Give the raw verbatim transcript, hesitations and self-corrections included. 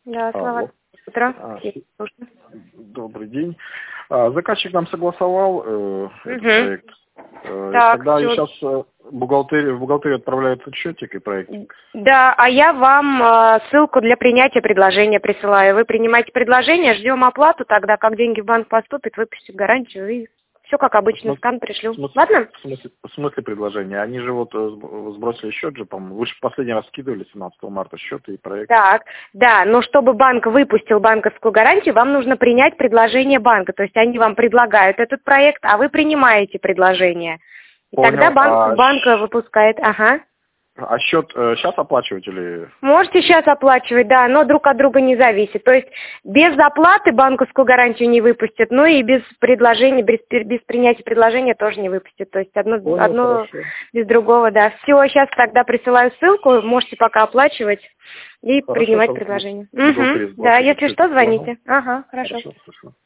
Да, слова. Алло. Утро. А, Есть, слушаю. Добрый день. А, заказчик нам согласовал э, этот Угу. проект. Э, Так, Когда всё. сейчас э, бухгалтерию, в бухгалтерию отправляется счетик и проект. Да, а я вам э, ссылку для принятия предложения присылаю. Вы принимаете предложение, ждем оплату, тогда как деньги в банк поступят, выпустят гарантию и все как обычно, В скан пришлю. смысле, Ладно? в смысле, в смысле предложения? Они же вот э, сб- сбросили счет же, по-моему. Вы же последний раз скидывали семнадцатого марта счет и проект. Так, да, но чтобы банк выпустил банковскую гарантию, вам нужно принять предложение банка. То есть они вам предлагают этот проект, а вы принимаете предложение. И Понял. тогда банк, А, банк щ- выпускает, ага. а счет э, сейчас оплачивать или... Можете сейчас оплачивать, да, но друг от друга не зависит. То есть без оплаты банковскую гарантию не выпустят, ну и без предложения, без, без принятия предложения тоже не выпустят. То есть одно, Понял, одно хорошо. без другого, да. Все, сейчас тогда присылаю ссылку, можете пока оплачивать и Хорошо, принимать там предложение. в бухгалтерии Угу. Да, сбрасывают если счетик. что, Понял. звоните. Ага, хорошо. Хорошо, хорошо.